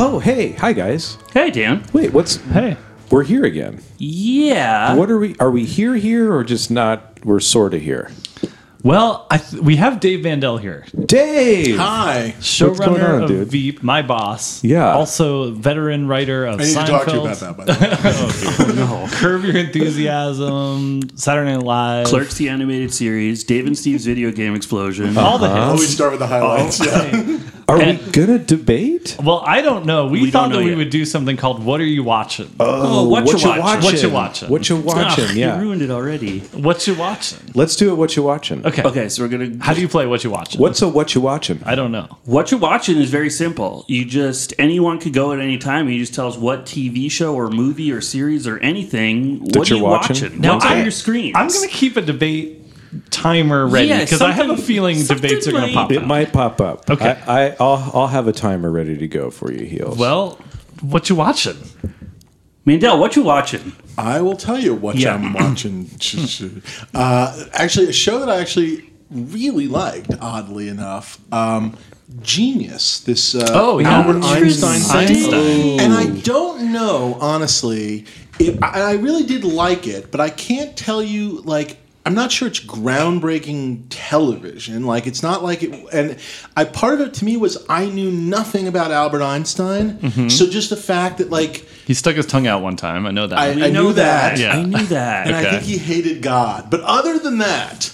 Oh, hey. Hi, guys. Hey, Dan. Wait, Hey. we're here again. Yeah. What are we? Are we here, or just not? We're sort of here. Well, we have Dave Vandell here, Dave! Hi. going showrunner on, of dude? Veep, my boss. Yeah. Also, veteran writer of I need Seinfeld. to talk to you about that, by the way. Curb Your Enthusiasm, Saturday Night Live. Clerks, the animated series, Dave and Steve's video game explosion. All the hits. Always start with the highlights. Yeah. Are we going to debate? Well, I don't know. We thought don't know that we yet. would do something called What Are You Watching? Oh, what you watching? What you watching? What you watching, Ugh, yeah. You ruined it already. What You Watching? Let's do it, what you watching. Okay. Okay, so we're going to... How do you play What You Watching? What's a what you watching? I don't know. What you're watching is very simple. Anyone could go at any time and you just tell us what TV show or movie or series or anything. What are you're you watching? watching? Now, What's on I- your screen? I'm going to keep a debate timer ready Yeah, because I have a something- feeling debates are going to something pop It up. might pop up. Okay. I'll have a timer ready to go for you, Heels. Well, what you watching? Mandel, what you watching? I will tell you what Yeah. I'm watching. Actually, a show that I actually really liked, oddly enough. Genius. This Albert Einstein thing. Einstein. And I don't know, honestly, I really did like it, but I can't tell you, like, I'm not sure it's groundbreaking television. Like, it's not like it. And part of it to me was I knew nothing about Albert Einstein. So just the fact that, like, He stuck his tongue out one time. I know that. I We know knew that. Yeah. I knew that. And I Okay. think he hated God. But other than that,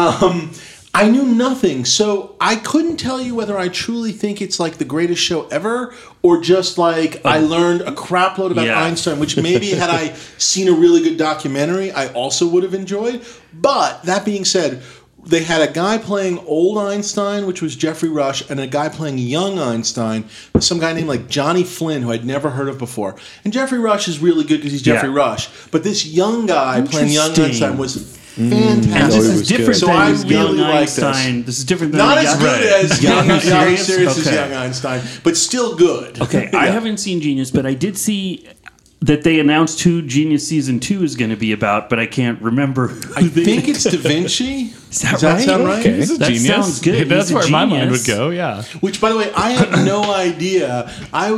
I knew nothing. So I couldn't tell you whether I truly think it's like the greatest show ever or just like I learned a crap load about Yeah. Einstein, which maybe had I seen a really good documentary, I also would have enjoyed. But that being said, they had a guy playing old Einstein, which was Jeffrey Rush, and a guy playing young Einstein, some guy named like Johnny Flynn, who I'd never heard of before. And Jeffrey Rush is really good because he's Jeffrey Rush. But this young guy playing young Interesting. Einstein was fantastic. And Oh, this it is was different good. So than I young really like this. Einstein. This is different than Not the as young- good as Young Young and Serious? Serious as Okay. Young Einstein, but still good. Okay, I Yeah. haven't seen Genius, but I did see that they announced who Genius Season 2 is going to be about, but I can't remember who I think it's Da Vinci. Is that Does that right? sound right? Okay. He's a That genius. sounds good. That's He's a where my mind genius. would go. Yeah. Which, by the way, I had no idea.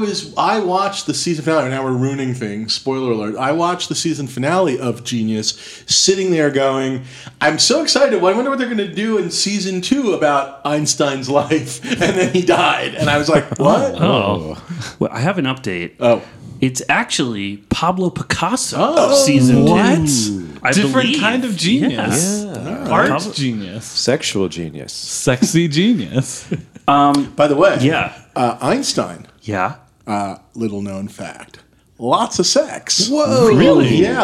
I watched the season finale. Now we're ruining things. Spoiler alert. I watched the season finale of Genius, sitting there going, I'm so excited. Well, I wonder what they're going to do in season 2 about Einstein's life. And then he died. And I was like, what? Oh. Well, I have an update. Oh. It's actually Pablo Picasso Oh, Season 2. What? I Different believe. kind of genius. Yeah. Art genius. Sexual genius. Sexy genius. By the way, Yeah. Einstein, Yeah. little known fact. Lots of sex. Whoa. Really? Yeah,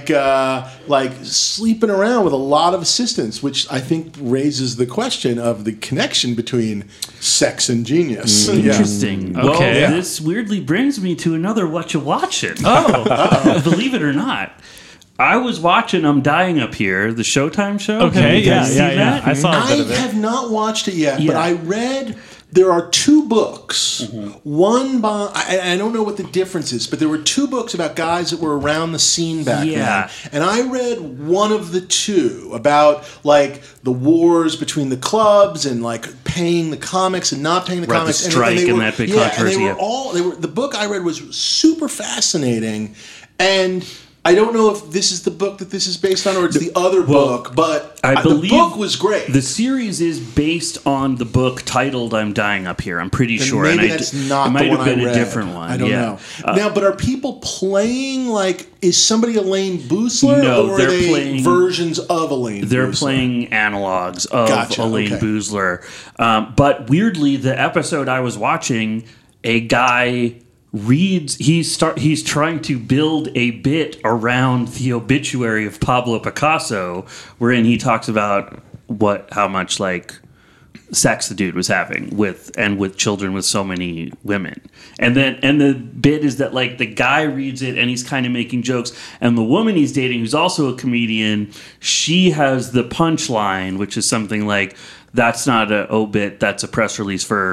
like sleeping around with a lot of assistants, which I think raises the question of the connection between sex and genius. Yeah. Interesting. Okay. Well, this weirdly brings me to another What You Watching. Oh. Believe it or not. I was watching I'm Dying Up Here, the Showtime show. Okay. Have you Yeah. guys Yeah. seen Yeah. that? I saw a I bit of it. have not watched it yet, but Yeah. I read there are 2 books. One by I don't know what the difference is, but there were 2 books about guys that were around the scene back Yeah. then. And I read one of the 2 about like the wars between the clubs and like paying the comics and not paying the Right, the comics. strike they and were, that big And controversy, they were yeah. all the book I read was super fascinating, and I don't know if this is the book that this is based on or it's the other book, but I the believe book was great. The series is based on the book titled "I'm Dying Up Here." I'm pretty Then sure. maybe and that's it not might the one have been I read. a different one. I don't yeah. know. Now, but are people playing like? Is somebody Elaine Boosler, No, or are they're they playing- versions of Elaine? They're Boosler? playing analogs of Gotcha, Elaine okay. Boosler. But weirdly, the episode I was watching, a guy reads. He's trying to build a bit around the obituary of Pablo Picasso, wherein he talks about how much like sex the dude was having with children with so many women. And the bit is that like the guy reads it and he's kind of making jokes, and the woman he's dating, who's also a comedian, she has the punchline, which is something like, that's not a obit, that's a press release for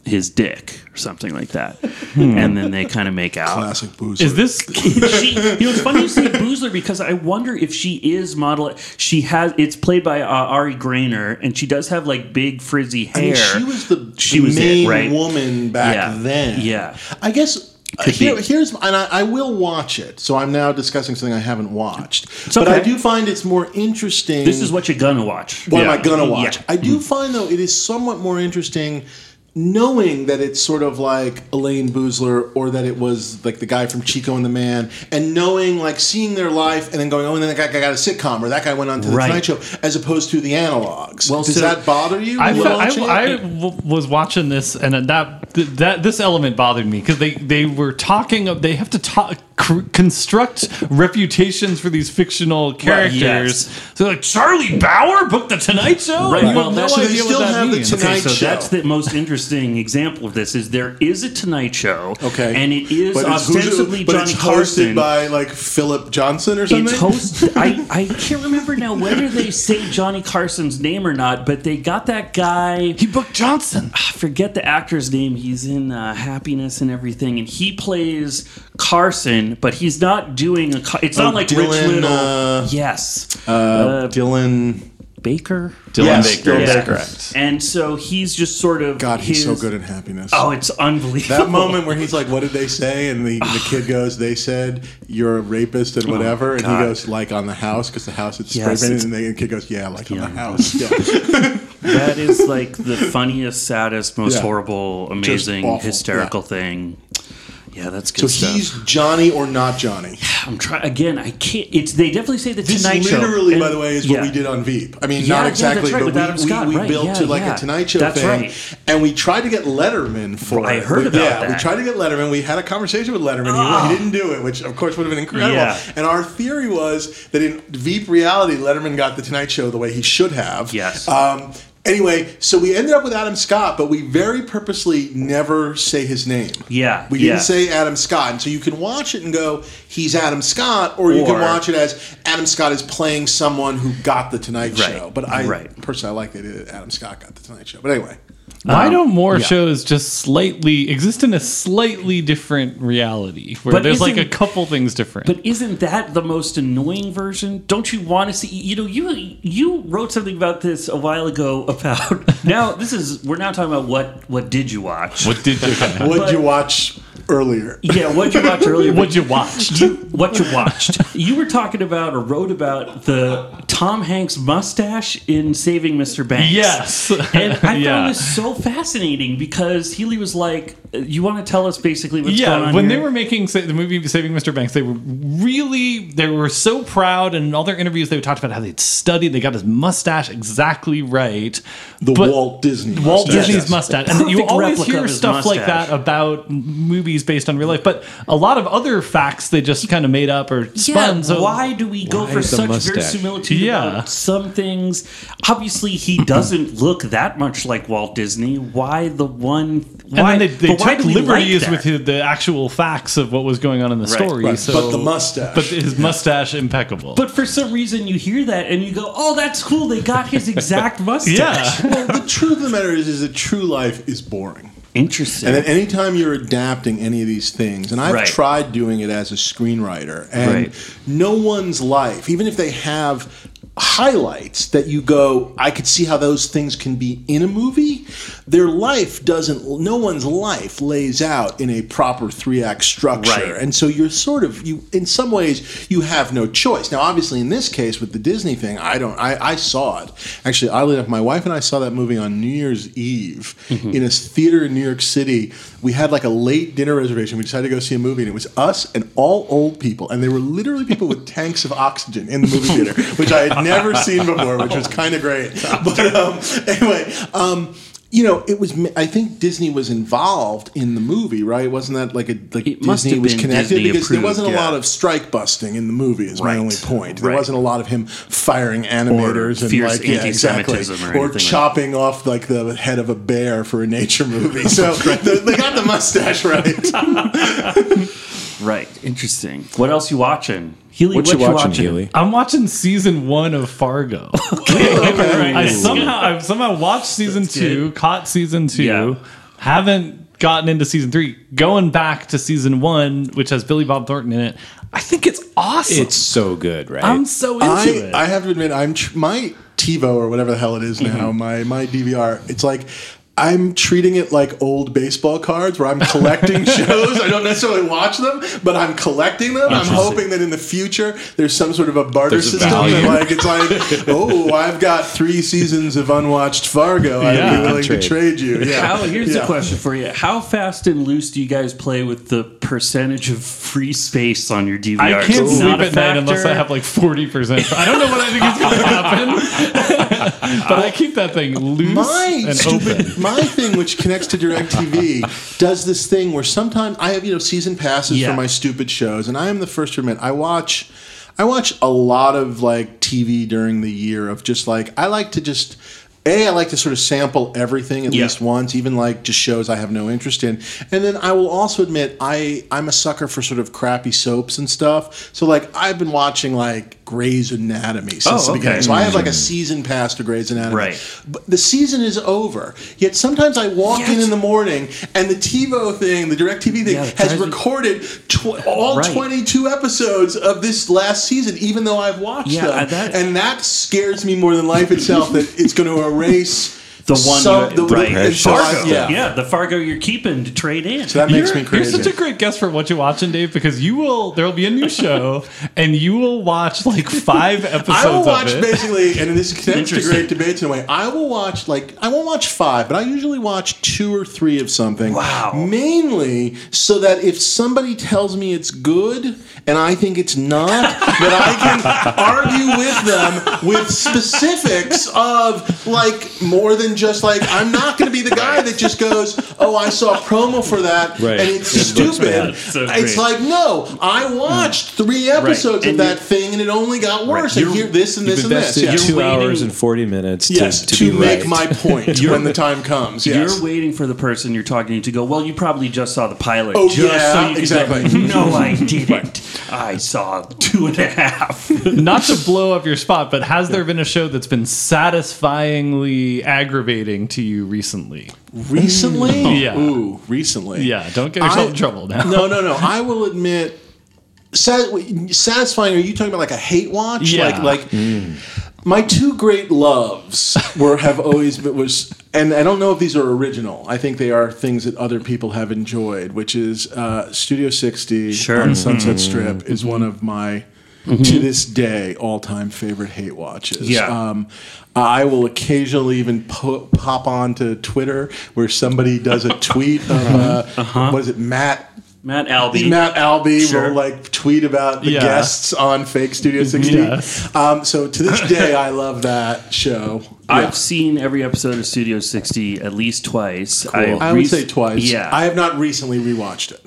his dick or something like that, and then they kind of make out. Classic Boozler. Is this? It's funny you say Boozler because I wonder if she is model. It's played by Ari Grainer, and she does have like big frizzy hair. I mean, she was the main right? woman back then. Yeah, I guess. Here's and I will watch it. So I'm now discussing something I haven't watched, but I do find it's more interesting. This is what you're gonna watch. What am I gonna watch? Yeah. I do find though it is somewhat more interesting knowing that it's sort of like Elaine Boozler, or that it was like the guy from Chico and the Man, and knowing, like, seeing their life and then going, oh, and then that guy got a sitcom, or that guy went on to the Tonight Show, as opposed to the analogs. Well, does that bother you? I was watching this, and that this element bothered me because they were talking. They have to construct reputations for these fictional characters. Yes. So, like, Charlie Bauer booked the Tonight Show. Right. You Well, have no so they idea still what that have the means. Tonight So Show. that's the most interesting example of this. Is there is a Tonight Show, Okay, and it is but ostensibly but Johnny it's hosted Carson. by like Philip Johnson or something. It's hosted. I can't remember now whether they say Johnny Carson's name or not, but they got that guy. He booked Johnson. I forget the actor's name. He's in Happiness and everything, and he plays Carson, but he's not doing a. It's not like Dylan, Rich Little. Yes, Dylan Baker. Dylan Yes, Baker. Dylan Yeah. Baker. Correct. And so he's just sort of. God, he's so good in Happiness. Oh, it's unbelievable. That moment where he's like, "What did they say?" and the kid goes, "They said you're a rapist and whatever," and he God. goes, "Like on the house," because the house is spray Yes, painted, it's- and the kid goes, "Yeah, like on Yeah. the house." Yeah. That is like the funniest, saddest, most Yeah. horrible, amazing, awful, hysterical thing. Yeah, that's So good stuff. he's Johnny or not Johnny. I'm trying again. I can't. They definitely say the This Tonight Show. literally, And- by the way, is what yeah. we did on Veep. I mean, Yeah, not yeah, exactly, that's right, but with Adam Scott, we right, built yeah, to like yeah. a Tonight Show That's thing, right. and we tried to get Letterman for I it. heard about Yeah, we that. tried to get Letterman. We had a conversation with Letterman. He didn't do it, which of course would have been incredible. Yeah. And our theory was that in Veep reality, Letterman got the Tonight Show the way he should have. Yes. Anyway, so we ended up with Adam Scott, but we very purposely never say his name. Yeah, We didn't yeah. say Adam Scott. And so you can watch it and go, he's Adam Scott, or you can Or- watch it as Adam Scott is playing someone who got the Tonight Right, Show. But personally, I like that Adam Scott got the Tonight Show. But anyway. Why don't more shows just slightly exist in a slightly different reality where But there's like a isn't- couple things different? But isn't that the most annoying version? Don't you want to see? You wrote something about this a while ago about. Now we're now talking about what did you watch? what did you? What did you watch earlier? Yeah, what did you watch earlier? What you watched? What you watched? You were talking about or wrote about the Tom Hanks mustache in Saving Mr. Banks. Yes. And I Yeah. found this so fascinating because Healy was like, "You want to tell us basically what's going Yeah, on when here?" they were making the movie Saving Mr. Banks, they were so proud, and in all their interviews they talked about how they'd studied, they got his mustache exactly right. The But- Walt Disney Walt mustache. Disney's mustache. And you Perfect always replica hear of his stuff like mustache. that about movies based on real life, but a lot of other facts they just kind of made up or spun. Yeah, So why do we go for the such mustache? verisimilitude Yeah. about some things? Obviously, he doesn't look that much like Walt Disney. Why the one? and Why, then they but why took do we liberties like that? with the actual facts of what was going on in the story. Right, So, but the mustache. but his mustache impeccable. But for some reason, you hear that and you go, "Oh, that's cool. They got his exact mustache." yeah, Well, the truth of the matter is that true life is boring. Interesting. And then anytime you're adapting any of these things, and I've Right. tried doing it as a screenwriter, and Right. no one's life, even if they have highlights that you go, I could see how those things can be in a movie, their life doesn't, no one's life lays out in a proper 3-act structure. Right. And so you're sort of, in some ways, you have no choice. Now, obviously, in this case with the Disney thing, I saw it. Actually, oddly enough, my wife and I saw that movie on New Year's Eve in a theater in New York City. We had like a late dinner reservation. We decided to go see a movie, and it was us and all old people. And they were literally people with tanks of oxygen in the movie theater, which I had never seen before, which was kind of great. But anyway, it was. I think Disney was involved in the movie, right? Wasn't that like must Disney have was been connected Disney because there approved, wasn't a yeah. lot of strike busting in the movie. Is my Right. only point. There Right. wasn't a lot of him firing animators and fierce like anti-Semitism or anything like that. chopping off like the head of a bear for a nature movie. So they got the mustache right. right. Interesting. What else you watching? Healy, What you watching, Healy? I'm watching season 1 of Fargo. I somehow watched season 2, caught season 2. Yeah. haven't gotten into season 3. Going back to season 1, which has Billy Bob Thornton in it, I think it's awesome. It's so good, right? I'm so into it. I have to admit, my TiVo or whatever the hell it is now, my DVR, it's like I'm treating it like old baseball cards where I'm collecting shows. I don't necessarily watch them, but I'm collecting them. I'm hoping that in the future there's some sort of a barter There's a system. value. That like it's like, oh, I've got 3 seasons of unwatched Fargo. I'd Yeah. be willing to Trade. trade you. Yeah. Here's a question for you. How fast and loose do you guys play with the percentage of free space on your DVR? I can't It's sleep not a at night unless factor? I have like 40%. I don't know what I think is going to happen, but I keep that thing loose and open. My thing, which connects to DirecTV, does this thing where sometimes I have season passes Yeah. for my stupid shows, and I am the first to admit I watch a lot of like TV during the year of just like I like to sort of sample everything at least once, even like just shows I have no interest in. And then I will also admit I'm a sucker for sort of crappy soaps and stuff. So like I've been watching like Grey's Anatomy since the beginning. So I have like a season pass to Grey's Anatomy. Right. But the season is over. Yet sometimes I walk in the morning and the TiVo thing, the DirecTV thing, has recorded all 22 episodes of this last season, even though I've watched them. And that scares me more than life itself, that it's going to erase the one Fargo. The Fargo you're keeping to trade in. So that makes me crazy. You're such a great guest for what you're watching, Dave, because there will be a new show and you will watch like 5 episodes. I will watch of it. basically, and this connects to great debates in a way. I won't watch 5, but I usually watch 2 or 3 of something. Wow. Mainly so that if somebody tells me it's good and I think it's not, that I can argue with them with specifics of like more than just like, I'm not going to be the guy that just goes, oh, I saw a promo for that and it's stupid. It's like, no, I watched 3 episodes of that thing and it only got worse. And here, this and this and this. You've invested 2 hours and 40 minutes to be make right. my point when the time comes. Yes. You're waiting for the person you're talking to go, well, you probably just saw the pilot. Oh, just yeah, so you can exactly. say, no, I didn't. I saw 2.5. Not to blow up your spot, but has there been a show that's been satisfyingly aggravating to you recently? Recently? Yeah. Ooh, recently. Yeah, don't get yourself in trouble now. No. I will admit, satisfying. Are you talking about like a hate watch? Yeah. My 2 great loves have always been and I don't know if these are original. I think they are things that other people have enjoyed, which is Studio 60 on Sunset Strip is one of my to this day all-time favorite hate watches. Yeah. I will occasionally even pop on to Twitter where somebody does a tweet of what is it, Matt Albee will like tweet about the guests on fake Studio 60. Yes. So to this day, I love that show. I've seen every episode of Studio 60 at least twice. Cool. I would say twice. Yeah. I have not recently rewatched it.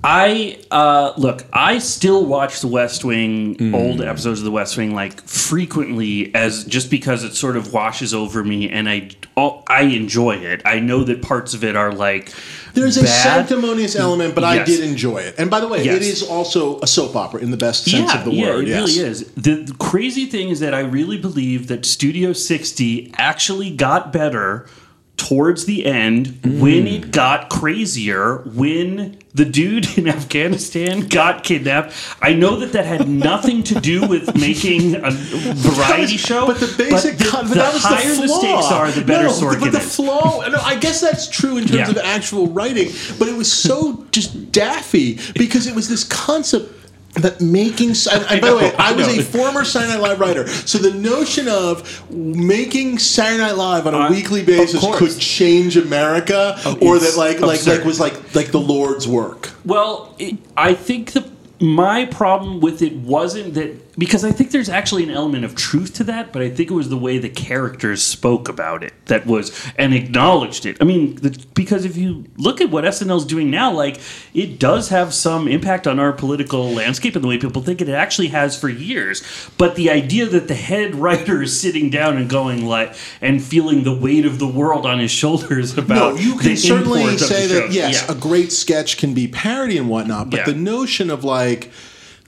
I still watch The West Wing, old episodes of The West Wing, like frequently, as just because it sort of washes over me, and I enjoy it. I know that parts of it are like there's a bad. sanctimonious element, but I did enjoy it. And by the way, it is also a soap opera in the best sense of the word. It really is. The crazy thing is that I really believe that Studio 60 actually got better towards the end when it got crazier, when the dude in Afghanistan got kidnapped. I know that had nothing to do with making a variety show. But the basic, the higher the stakes are, the better Sorkin but the is. flaw, no, I guess that's true in terms of actual writing, but it was so just daffy because it was this concept that making, and by the way, I was a former Saturday Night Live writer, so the notion of making Saturday Night Live on a weekly basis could change America, or that was like the Lord's work. Well, I think my problem with it wasn't that, because I think there's actually an element of truth to that, but I think it was the way the characters spoke about it that was, and acknowledged it. I mean, because if you look at what SNL's doing now, like, it does have some impact on our political landscape and the way people think it actually has for years. But the idea that the head writer is sitting down and going like, and feeling the weight of the world on his shoulders about you can the certainly import of say the that show. yes, a great sketch can be parody and whatnot, but the notion of like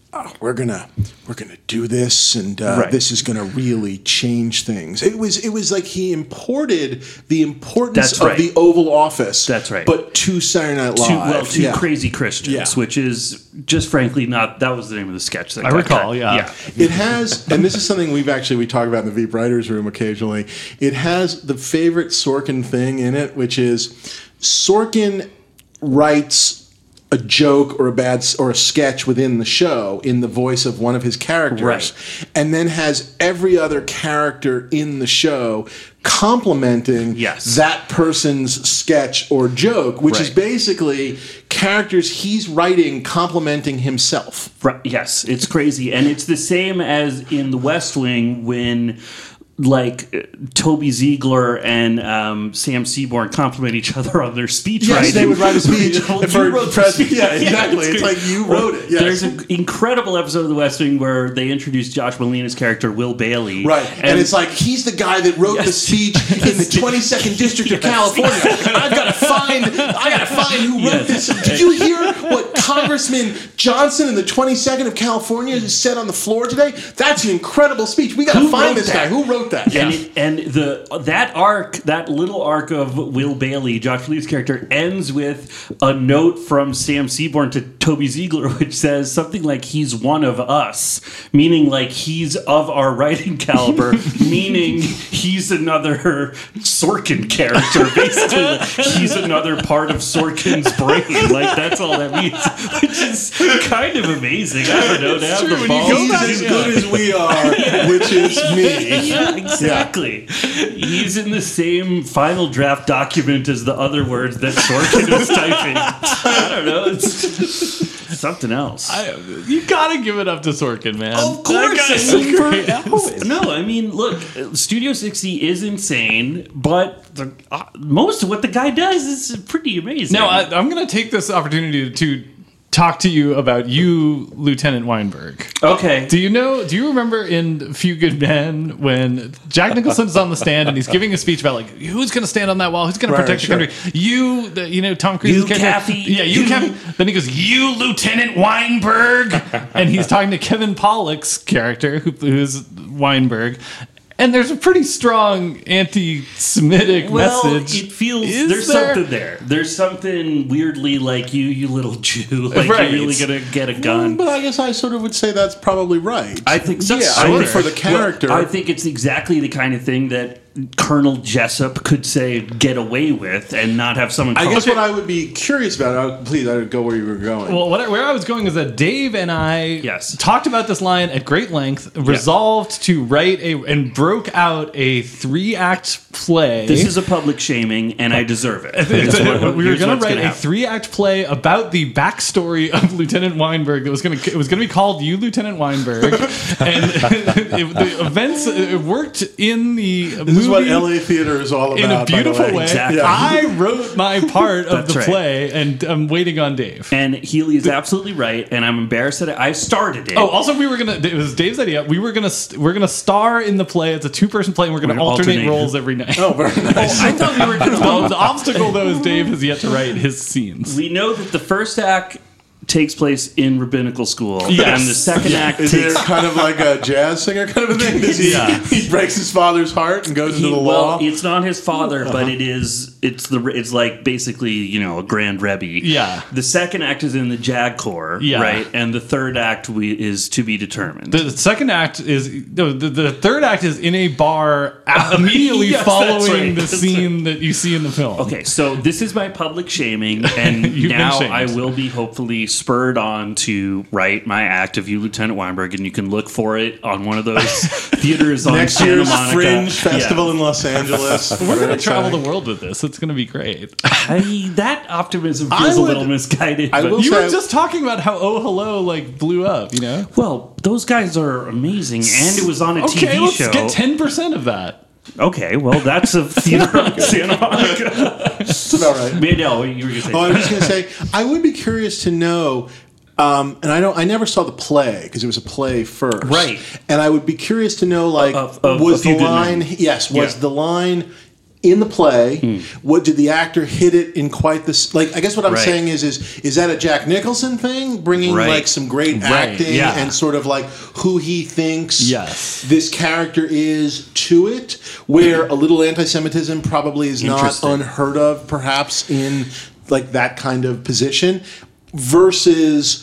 we're gonna do this, and this is gonna really change things. It was like he imported the importance of the Oval Office. That's right. But to Saturday Night Live, to Crazy Christians, which is just frankly not. That was the name of the sketch. That I recall. Yeah. It has, and this is something we talk about in the Veep Writers Room occasionally. It has the favorite Sorkin thing in it, which is Sorkin writes a joke or a sketch within the show in the voice of one of his characters, and then has every other character in the show complimenting that person's sketch or joke, which is basically characters he's writing complimenting himself. Right. Yes, it's crazy, and it's the same as in The West Wing when, like, Toby Ziegler and Sam Seaborn compliment each other on their speech writing. Yes, they would write a speech. You wrote the speech. Yeah, exactly. It's like you wrote it. Yes. There's an incredible episode of The West Wing where they introduce Josh Molina's character, Will Bailey. Right. And it's like, he's the guy that wrote the speech in the 22nd District of California. I've got to find who wrote this. Did you hear what Congressman Johnson in the 22nd of California said on the floor today? That's an incredible speech. We got to find this guy. Who wrote that? And that little arc of Will Bailey, Josh Lee's character, ends with a note from Sam Seaborn to Toby Ziegler, which says something like, "He's one of us," meaning like he's of our writing caliber, meaning he's another Sorkin character. Basically, like, he's another part of Sorkin's brain. Like, that's all that means, which is kind of amazing. I don't know. To have the balls. He's as good as we are, which is me. Yeah, exactly. He's in the same final draft document as the other words that Sorkin was typing. I don't know. It's something else. You gotta give it up to Sorkin, man. Of course. No, I mean, look, Studio 60 is insane, but most of what the guy does is pretty amazing. Now, I'm going to take this opportunity to talk to you about Lieutenant Weinberg. Okay. Do you remember in Few Good Men when Jack Nicholson's on the stand and he's giving a speech about, like, who's going to stand on that wall? Who's going to protect the country? Tom Cruise's character. Kathy. Yeah, you, Kathy. Then he goes, "You, Lieutenant Weinberg." And he's talking to Kevin Pollak's character, who's Weinberg. And there's a pretty strong anti-Semitic message. It feels there's something there. There's something weirdly like you little Jew, like you're really gonna get a gun. But I guess I sort of would say that's probably right. I think so. Yeah, for the character. Well, I think it's exactly the kind of thing that Colonel Jessup could say get away with and not have someone. I guess what I would be curious about. Please, I would go where you were going. Well, where I was going is that Dave and I talked about this line at great length, resolved to write and broke out a 3-act play. This is a public shaming, and I deserve it. We were going to write a 3-act play about the backstory of Lieutenant Weinberg. It was going to be called "You, Lieutenant Weinberg," and the events worked in the movie. This is what LA theater is all about. In a beautiful way. Exactly. Yeah. I wrote my part of the play, and I'm waiting on Dave. And Healy is absolutely right, and I'm embarrassed that I started it. Oh, also, it was Dave's idea. We're gonna star in the play. It's a 2-person play, and we're gonna alternate roles every night. Oh, very nice. I thought we were going the obstacle, though, is Dave has yet to write his scenes. We know that the first act takes place in rabbinical school, yes. and the second act is takes... there kind of like a jazz singer kind of a thing? Does he breaks his father's heart and goes into the law? Well, it's not his father, but it's like basically, a grand rebbe. Yeah. The second act is in the JAG Corps, right? And the third act is to be determined. The second act is the third act is in a bar immediately following the scene that you see in the film. Okay, so this is my public shaming, and now I will be hopefully spurred on to write my act of You, Lieutenant Weinberg, and you can look for it on one of those theaters on next Santa year's Monica. Fringe Festival in Los Angeles. We're going to travel the world with this. It's going to be great. That optimism feels a little misguided. You were just talking about how Oh Hello blew up, Well, those guys are amazing, and it was on a TV show. Okay, let's get 10% of that. Okay, well, that's a theater on Santa Monica. That's about right. No, you were going to say. I was just going to say, I would be curious to know, and I never saw the play because it was a play first, right? And I would be curious to know, was the line? Yes, was the line in the play? What did the actor hit it in quite this? Like, I guess what I'm Right. saying is that a Jack Nicholson thing, bringing Right. like some great Right, acting yeah. and sort of like who he thinks Yes. this character is to it, where a little anti-Semitism probably is not Interesting. unheard of, perhaps in like that kind of position, versus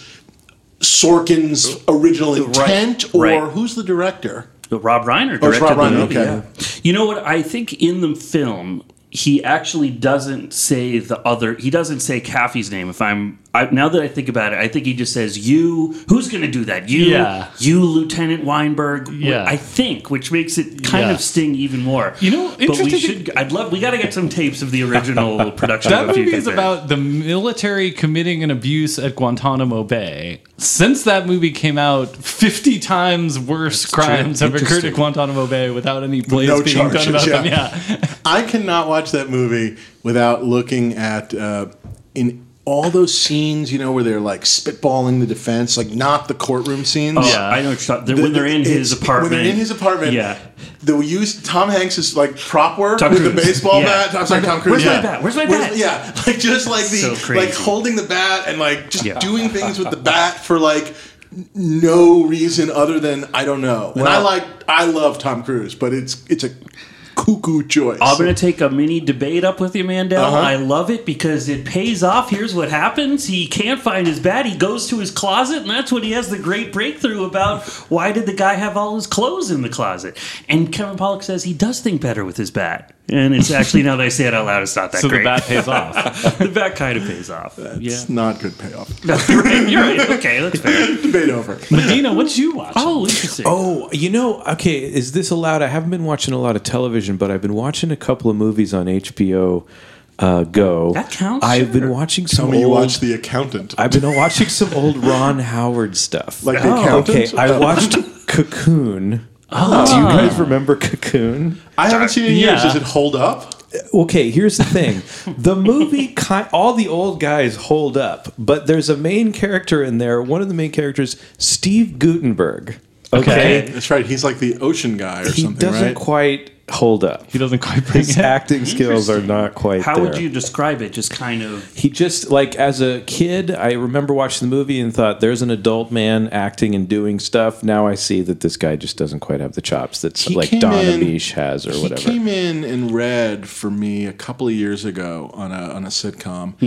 Sorkin's original intent, or Right. who's the director? Rob Reiner Oh, it's directed Rob the Reiner, movie. okay. Yeah. You know what? I think in the film he actually doesn't say the other. He doesn't say Kaffee's name. Now that I think about it, I think he just says you. Who's going to do that? You. Yeah. You, Lieutenant Weinberg. Yeah. I think, which makes it kind Yeah. of sting even more. You know, but we interesting should. We got to get some tapes of the original production. That of A Few movie is Good about the military committing an abuse at Guantanamo Bay. Since that movie came out, 50 times worse crimes have occurred Interesting. at Guantanamo Bay without any plays no being done charges, about them. yeah. Yeah. I cannot watch that movie without looking at in all those scenes, you know, where they're like spitballing the defense, like not the courtroom scenes. Oh, Yeah. I know what you're talking. When they're in his apartment. When they're in his apartment, Yeah. they'll use Tom Hanks' like prop work Tom with the Cruise. baseball Yeah. bat. I'm sorry, Tom Cruise. Where's my yeah. bat? Where's my bat? Yeah, like just like So the crazy. like holding the bat and like just Yeah. doing things with the bat for like no reason other than I don't know. And Well- I love Tom Cruise, but it's a cuckoo choice. I'm going to take a mini debate up with you, Mandel. Uh-huh. I love it because it pays off. Here's what happens. He can't find his bat. He goes to his closet, and that's when he has the great breakthrough about why did the guy have all his clothes in the closet. And Kevin Pollak says he does think better with his bat. And it's actually, now that I say it out loud, it's not that So great. the bat pays off. The bat kind of pays off. It's not good payoff. You're right. You're right. Okay, that's fair. Debate over. Medina, what'd you watch? Oh, interesting. Oh, okay, is this allowed? I haven't been watching a lot of television, but I've been watching a couple of movies on HBO Go. That counts, I've sure. been watching some Tell me you old... watch The Accountant. I've been watching some old Ron Howard stuff. Like The Accountant? Okay, I watched Cocoon. Do you guys remember Cocoon? I haven't seen it in years. Yeah. Does it hold up? Okay, here's the thing. The movie, all the old guys hold up, but there's a main character in there. One of the main characters, Steve Guttenberg. Okay. That's right. He's like the ocean guy or He something, doesn't right? quite hold up. He doesn't quite bring His it. acting skills are not quite How there. would you describe it? Just kind of. He just, like, as a kid, I remember watching the movie and thought, there's an adult man acting and doing stuff. Now I see that this guy just doesn't quite have the chops that, He like, came Don in- Amish has or whatever. He came in and read for me a couple of years ago on a sitcom.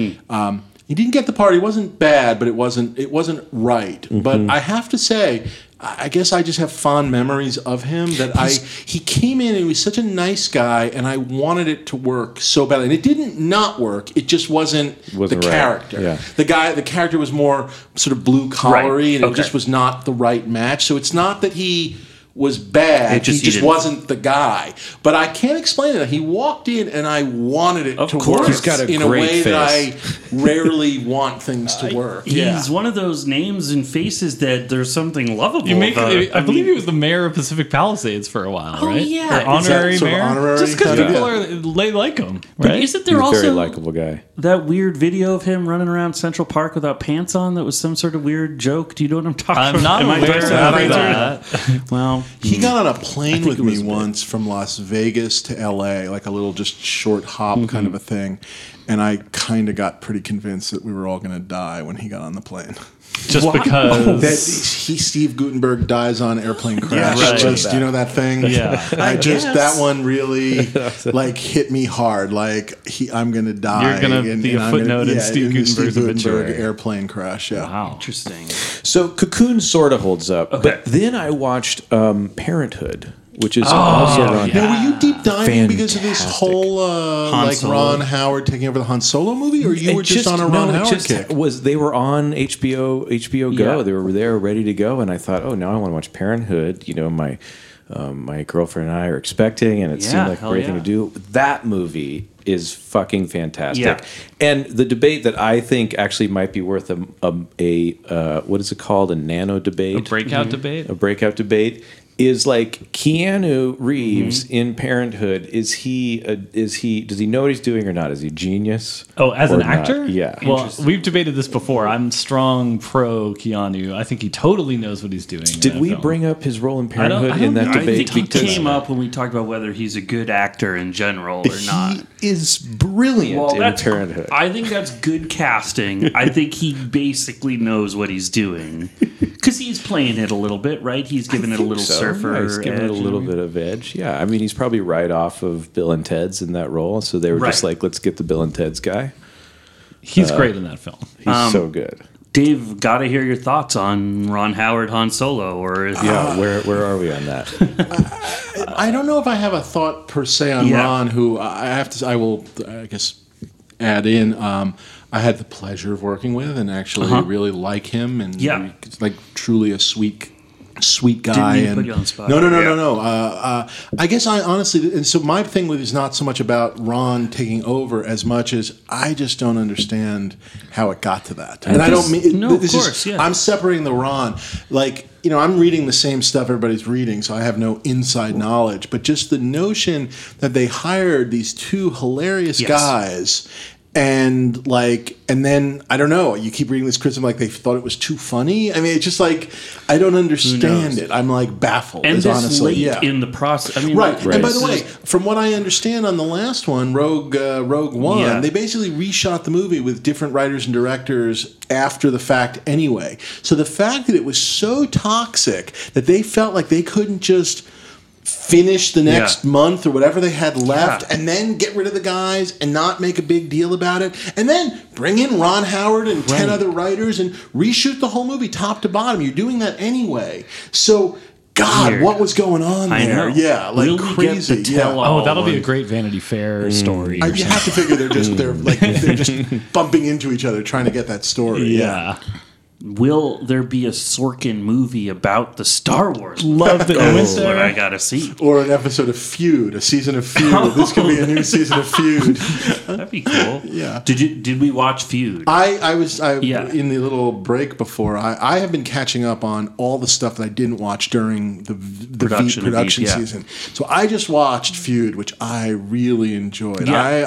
He didn't get the part. He wasn't bad, but it wasn't right. But I have to say, I guess I just have fond memories of him. He came in and he was such a nice guy, and I wanted it to work so badly. And it didn't not work. It just wasn't the Wasn't right. character. Yeah. The character was more sort of blue collary, and it Okay. just was not the right match. So it's not that he was bad. It just- he just you didn't- wasn't the guy. But I can't explain it. He walked in and I wanted it Of to course. work He's got a in a great way that I face. rarely want things to work. He's one of those names and faces that there's something lovable You make, about. I believe he was the mayor of Pacific Palisades for a while, Oh, right? yeah. Or honorary Is that sort of mayor. honorary Just because kind of- people Yeah. they like him, But right? isn't He's there a very also likable guy. that weird video of him running around Central Park without pants on? That was some sort of weird joke. Do you know what I'm talking about? I'm not Am I aware dressing of up that. Well, He got on a plane think with it was me a bit. once from Las Vegas to LA, like a little just short hop kind of a thing. And I kind of got pretty convinced that we were all going to die when he got on the plane. Just Why? because. That Steve Guttenberg dies on airplane crash. right. Just, you know that thing? Yeah. I just guess. that one really like hit me hard. Like I'm gonna die. You're gonna be a I'm footnote in Steve the Guttenberg's obituary. airplane crash. Yeah. Wow. interesting. So Cocoon sort of holds up. Okay. But then I watched Parenthood, which is also yeah, Ron yeah. Now, were you deep diving because of this Fantastic. whole Han like Solo. Ron Howard taking over the Han Solo movie, or you It were just on a Ron Howard kick? They were on HBO Go. Yeah. They were there ready to go, and I thought, oh, now I want to watch Parenthood. You know, my girlfriend and I are expecting, and it Yeah, seemed like a hell great thing yeah. to do. That movie is fucking fantastic. Yeah. And the debate that I think actually might be worth a what is it called? A nano debate. A breakout debate. A breakout debate is like Keanu Reeves in Parenthood. Does he know what he's doing or not? Is he a genius? Oh, as or an not? actor? Yeah. Well, we've debated this before. I'm strong pro Keanu. I think he totally knows what he's doing. Did we bring up his role in I don't Parenthood in that I debate? think he came up when we talked about whether he's a good actor in general or not. He is brilliant in that's Parenthood. I think that's good casting. I think he basically knows what he's doing because he's playing it a little bit, right? He's giving it a little surfer. Yeah, he's giving it a little bit of edge. Yeah, I mean, he's probably right off of Bill and Ted's in that role, so they were just Right. like, let's get the Bill and Ted's guy. He's great in that film. He's so good. Dave, got to hear your thoughts on Ron Howard Han Solo, or Yeah, where are we on that? I don't know if I have a thought per se on Yeah. Ron, who I will, I guess, add in. I had the pleasure of working with and actually really like him, and Yeah. he's like truly a sweet guy. mean to and put you on the spot. No. I guess I honestly, and so my thing with is not so much about Ron taking over as much as I just don't understand how it got to that. And I don't mean No, of this course, is, yeah. I'm separating the Ron, like, I'm reading the same stuff everybody's reading, so I have no inside knowledge. But just the notion that they hired these two hilarious Yes. guys, and then I don't know. You keep reading this criticism like they thought it was too funny. I mean, it's just like I don't understand it. I'm like baffled. and is this honestly, late in the process. I mean, Right. like, And by this the way, is- from what I understand on the last one, Rogue One, Yeah. they basically reshot the movie with different writers and directors after the fact anyway. So the fact that it was so toxic that they felt like they couldn't just finish the next month or whatever they had left and then get rid of the guys and not make a big deal about it and then bring in Ron Howard and 10 other writers and reshoot the whole movie top to bottom. You're doing that anyway. So God, Weird. what was going on I there? know. Yeah, like Will we get crazy. the tell-all? Oh, that'll be a one. great Vanity Fair story. You have to figure they're just bumping into each other trying to get that story. Yeah. Will there be a Sorkin movie about the Star Wars? Love that you went That's what there. I gotta see. Or an episode of Feud, a season of Feud. This could be a new season of Feud. That'd be cool. Yeah. Did we watch Feud? I was Yeah. in the little break before. I have been catching up on all the stuff that I didn't watch during the Production of production Veep, yeah. season. So I just watched Feud, which I really enjoyed.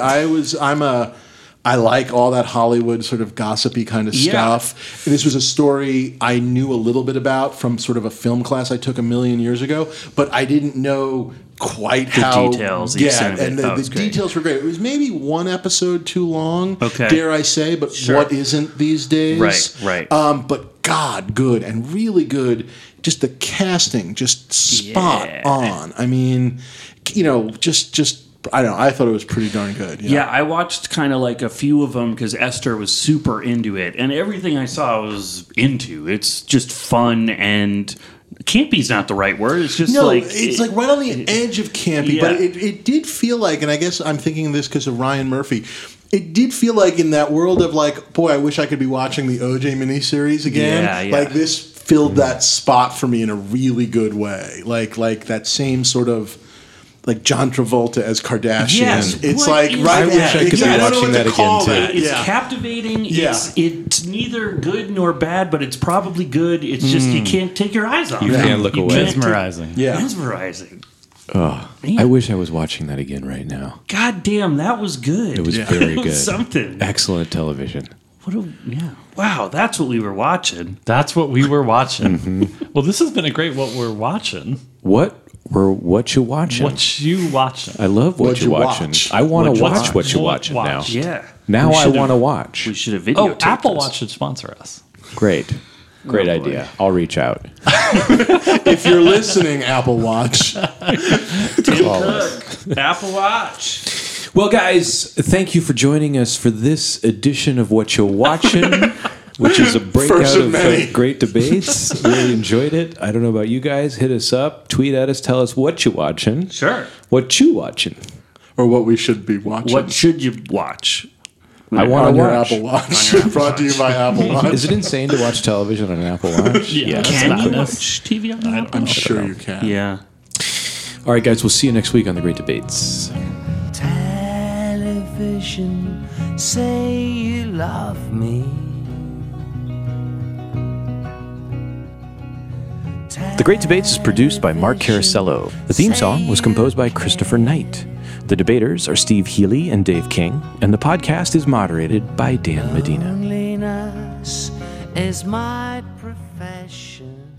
Yeah. I like all that Hollywood sort of gossipy kind of Yeah. stuff. This was a story I knew a little bit about from sort of a film class I took a million years ago, but I didn't know quite The how details, the Yeah, extent of it. and That the was great. details were great. It was maybe one episode too long, Okay. dare I say, but Sure. what isn't these days? Right. But God, good and really good. Just the casting, just spot Yeah. on. I mean, just I don't know. I thought it was pretty darn good. Yeah, I watched kind of like a few of them because Esther was super into it, and everything I saw I was into. It's just fun and campy's not the right word. It's just No, like it's like right on the edge of campy, Yeah. but it did feel like, and I guess I'm thinking of this because of Ryan Murphy. It did feel like in that world of like, boy, I wish I could be watching the OJ miniseries again. Yeah. Like this filled that spot for me in a really good way. Like that same sort of. Like John Travolta as Kardashian. Yes, It's what like is right. that? I wish I could be don't know watching what that to call again, too. that. It's Yeah. captivating. Yeah. It's neither good nor bad, but it's probably good. It's just you can't take your eyes on it. You can't look away. can't take- Mesmerizing. Yeah. Mesmerizing. Oh, Man. I wish I was watching that again right now. God damn, that was good. It was very It was good. something. Excellent television. Wow, that's what we were watching. That's what we were watching. Well, this has been a great what we're watching. What you watching? What you watching? I love what you watching. watch? I want What to you watch watch? what you What watching watch? now. Yeah. Now We I should've- want to watch. We should have Oh, videotaped Apple this. Watch should sponsor us. Great boy. idea. I'll reach out. If you're listening, Apple Watch. Call us. Apple Watch. Well, guys, thank you for joining us for this edition of What You're Watching, which is a breakout First of of many. great debates. Really enjoyed it. I don't know about you guys. Hit us up, tweet at us, tell us what you watching. Sure. What you watching? Or what we should be watching. What should you watch? I want on to your watch. Apple Watch. Brought to you by Apple Watch. Is it insane to watch television on an Apple Watch? Yeah. that's Can you nuts. watch TV on Apple? I'm sure you can. Yeah. All right, guys, we'll see you next week on The Great Debates. Television, say you love me. The The Great Debates is produced by Mark Carasello. The theme song was composed by Christopher Knight. The debaters are Steve Healy and Dave King, and the podcast is moderated by Dan Medina. Loneliness is my profession.